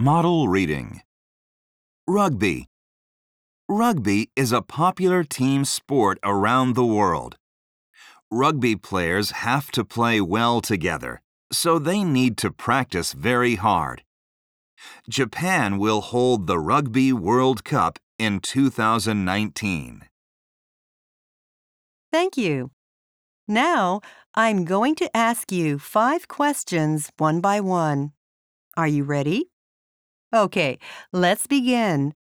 Model reading. Rugby. Rugby is a popular team sport around the world. Rugby players have to play well together, so they need to practice very hard. Japan will hold the Rugby World Cup in 2019. Thank you. Now, I'm going to ask you 5 questions one by one. Are you ready? Okay, let's begin.